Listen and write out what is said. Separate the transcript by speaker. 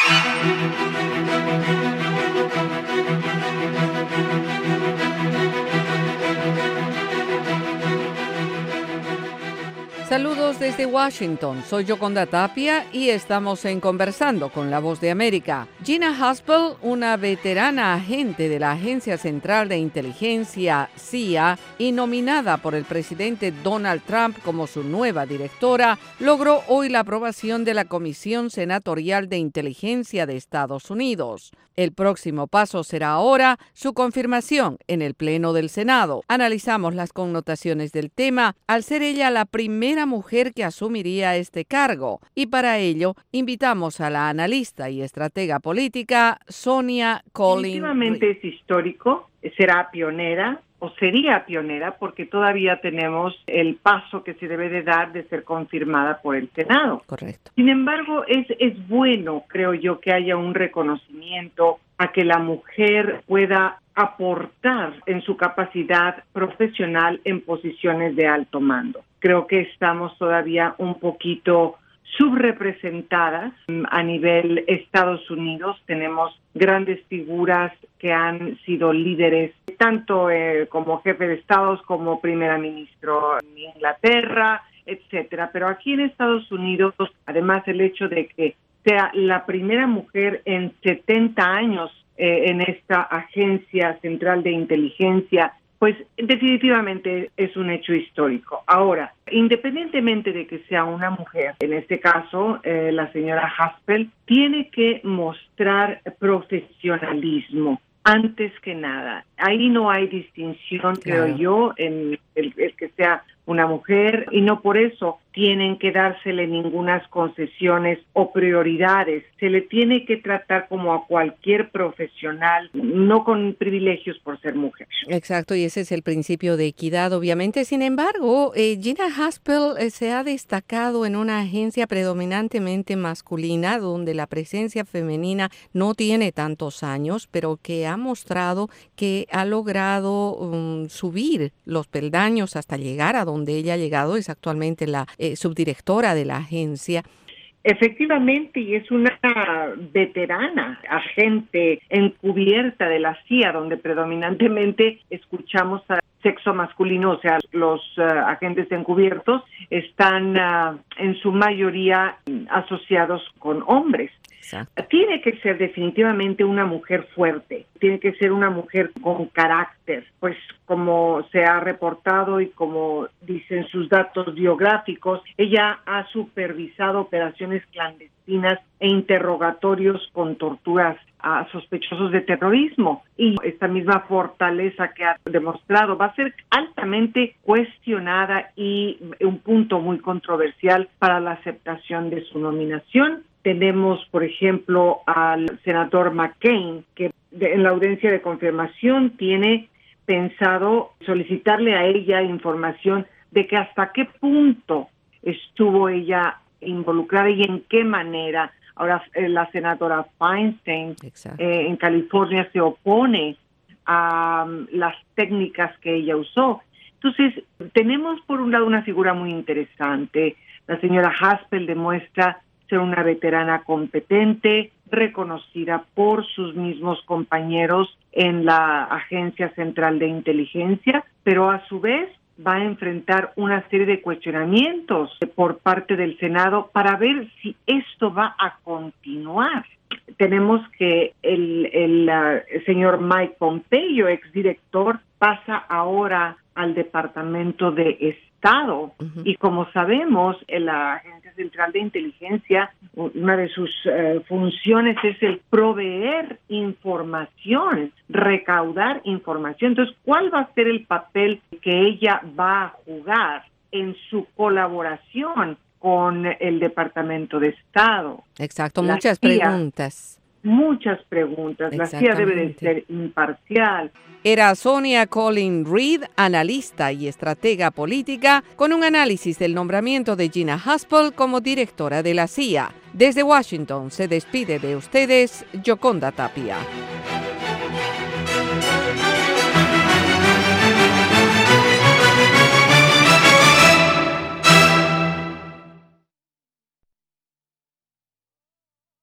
Speaker 1: Saludos desde Washington, soy Yoconda Tapia y estamos en Conversando con la Voz de América. Gina Haspel, una veterana agente de la Agencia Central de Inteligencia, CIA, y nominada por el presidente Donald Trump como su nueva directora, logró hoy la aprobación de la Comisión Senatorial de Inteligencia de Estados Unidos. El próximo paso será ahora su confirmación en el Pleno del Senado. Analizamos las connotaciones del tema al ser ella la primera mujer que asumiría este cargo, y para ello invitamos a la analista y estratega política Sonia Collins.
Speaker 2: Definitivamente es histórico, será pionera o sería pionera porque todavía tenemos el paso que se debe de dar de ser confirmada por el Senado.
Speaker 1: Correcto.
Speaker 2: Sin embargo, es bueno, creo yo, que haya un reconocimiento a que la mujer pueda aportar en su capacidad profesional en posiciones de alto mando. Creo que estamos todavía un poquito subrepresentadas a nivel Estados Unidos. Tenemos grandes figuras que han sido líderes, tanto como jefe de Estados como primera ministro en Inglaterra, etcétera. Pero aquí en Estados Unidos, además el hecho de que sea la primera mujer en 70 años en esta Agencia Central de Inteligencia, pues definitivamente es un hecho histórico. Ahora, independientemente de que sea una mujer, en este caso la señora Haspel, tiene que mostrar profesionalismo antes que nada. Ahí no hay distinción,
Speaker 1: claro,
Speaker 2: creo yo, en el que sea una mujer, y no por eso tienen que dársele ningunas concesiones o prioridades. Se le tiene que tratar como a cualquier profesional, no con privilegios por ser mujer.
Speaker 1: Exacto, y ese es el principio de equidad, obviamente. Sin embargo, Gina Haspel se ha destacado en una agencia predominantemente masculina, donde la presencia femenina no tiene tantos años, pero que ha mostrado que ha logrado subir los peldaños hasta llegar a donde ella ha llegado. Es actualmente la subdirectora de la agencia.
Speaker 2: Efectivamente, y es una veterana agente encubierta de la CIA, donde predominantemente escuchamos a sexo masculino, o sea, los agentes encubiertos están en su mayoría asociados con hombres.
Speaker 1: Exacto.
Speaker 2: Tiene que ser definitivamente una mujer fuerte, tiene que ser una mujer con carácter, pues como se ha reportado y como dicen sus datos biográficos, ella ha supervisado operaciones clandestinas e interrogatorios con torturas a sospechosos de terrorismo, y esta misma fortaleza que ha demostrado va a ser altamente cuestionada y un punto muy controversial para la aceptación de su nominación. Tenemos, por ejemplo, al senador McCain, que en la audiencia de confirmación tiene pensado solicitarle a ella información de que hasta qué punto estuvo ella involucrada y en qué manera. Ahora, la senadora Feinstein en California se opone a las técnicas que ella usó. Entonces, tenemos por un lado una figura muy interesante. La señora Haspel demuestra ser una veterana competente, reconocida por sus mismos compañeros en la Agencia Central de Inteligencia, pero a su vez va a enfrentar una serie de cuestionamientos por parte del Senado para ver si esto va a continuar. Tenemos que el señor Mike Pompeo, exdirector, pasa ahora al Departamento de Estado. Uh-huh. Y como sabemos, en la Agencia Central de Inteligencia, una de sus funciones es el proveer información, recaudar información. Entonces, ¿cuál va a ser el papel que ella va a jugar en su colaboración con el Departamento de Estado?
Speaker 1: Exacto, muchas preguntas.
Speaker 2: Muchas preguntas. La CIA debe de ser imparcial.
Speaker 1: Era Sonia Collins Reed, analista y estratega política, con un análisis del nombramiento de Gina Haspel como directora de la CIA. Desde Washington se despide de ustedes Yoconda Tapia.